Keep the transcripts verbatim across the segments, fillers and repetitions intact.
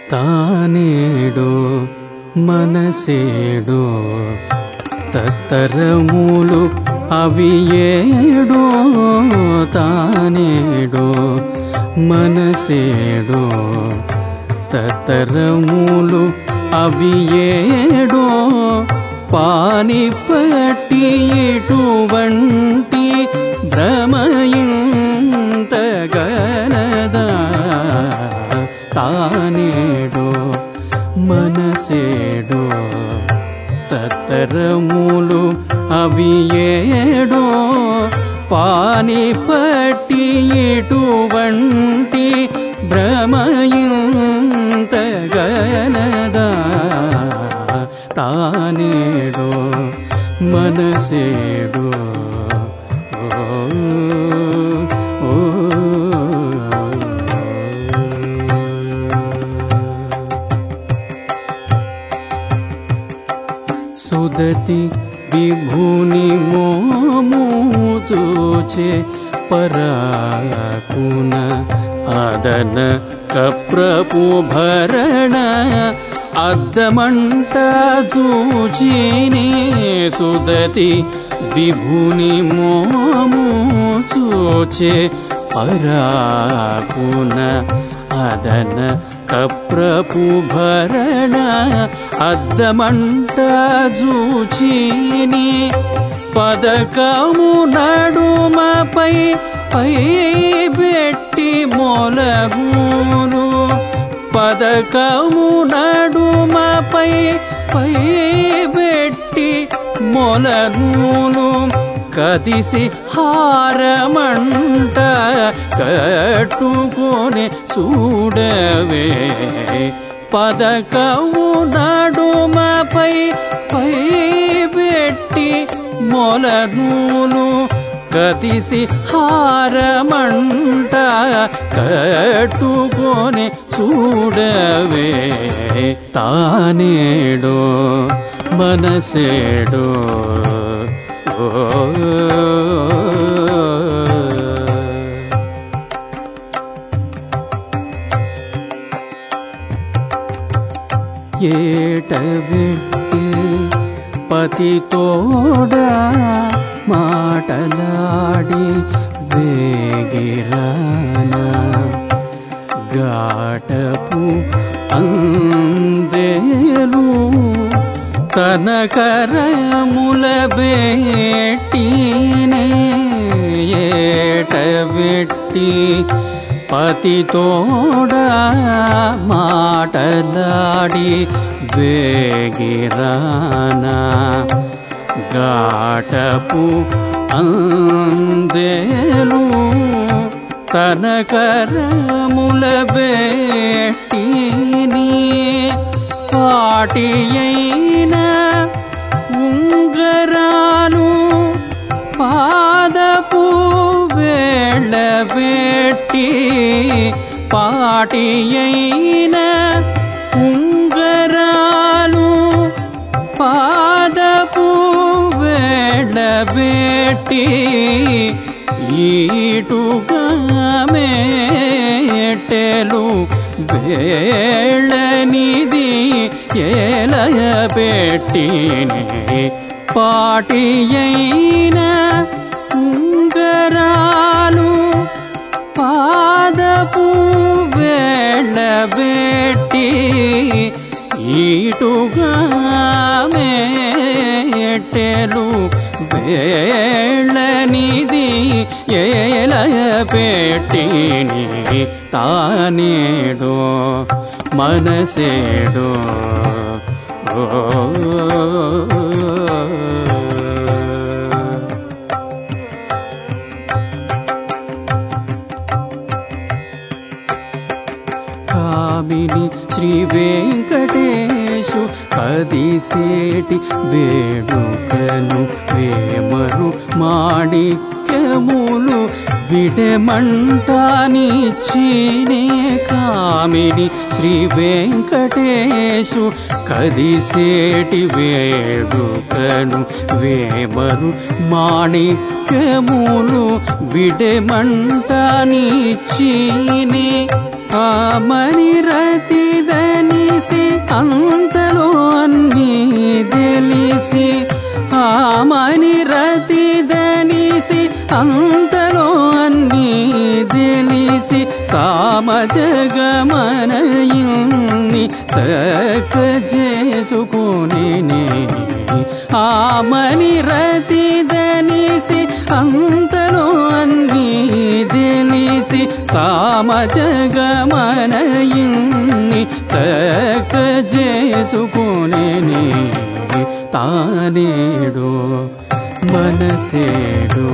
తానేడో మనసేడో తత్తరములు అవి ఏడో తానేడో మనసేడో తత్తరములు అవి ఏడో పాని పట్టి ఇటువంటి భ్రమయింతగనదా తానేడో మనసేడో తత్తరములు అవి ఏడో పాని పట్టి ఇటువంటి భ్రమయింతగనదా తానేడో మనసేడో సుదతి విభుని మోము చూచే పరాకున అదన కప్రపు భరణ అద్దమంట చూచిని సుదతి విభుని మోము చూచే పరాకున అదన కప్రపు భరణ అద్దమంట చూచిని పదకము నడుమపై పై బెట్టి మొలగూను పదకము నడుమపై పై బెట్టి మొలగూను కదిసి హారమంట కట్టుకొని చూడవే పదకము నడుమపై పై బెట్టి మొలనూలు కదిసి హారమంట కట్టుకొని చూడవే తానేడో మనసేడో ఏటవెట్టి పతితోడా మాటలాడి వేగిరానా గాటపు అందేలు తన కరముల బెట్టినే ఏటవెట్టి పతితోడా మాటలాడి వేగిరానా గాటపు అందేలు తన కరముల బెట్టిని పాటి అయిన ఉంగరాలు పాదపు వేళ్ళబెట్టి పాటి అయిన ఉంగరాలు పాదపు వేళ్ళబెట్టి ఈటుగా మేటెలు వేళ్ళనిది ఏలయబెట్టినే పాటి అయిన ఉంగరాలు పాదపు వేళ్ళబెట్టి ఈటుగా మేటెలు వేళ్ళనిది ఏలయబెట్టిని తానేడో మనసేడో కామిని శ్రీ వెంకటేశు కదిసేటి వేడుకను వేమరు మాణిక్యములు విడమంటానిచ్చినే కామిని శ్రీ వెంకటేశు కదిసేటి వేడుకను వేమరు మాణిక్యములు విడమంటానిచ్చినే ఆమని రతిదని అంతలో అన్నీ తెలిసి ఆమని రతిదనిసి అంతలో అన్నీ తెలిసి సామజగమనయిన్ని చక్క చేసుకుని ఆమని రతిదనిసి అంతలో అన్నీ తెలిసి సామజగమనయిన్ని చక్క చేసుకుని తానేడో మనసేడో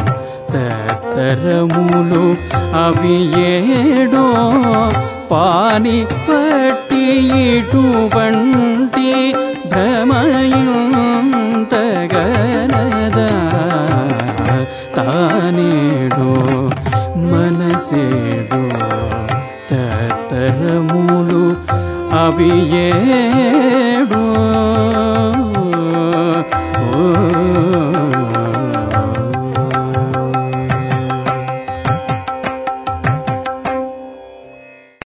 తరములు అవి ఏడో పాని పట్టి ఇటువంటి భ్రమయంతగనదా తానేడో మనసేడో తరములు అవి ఏ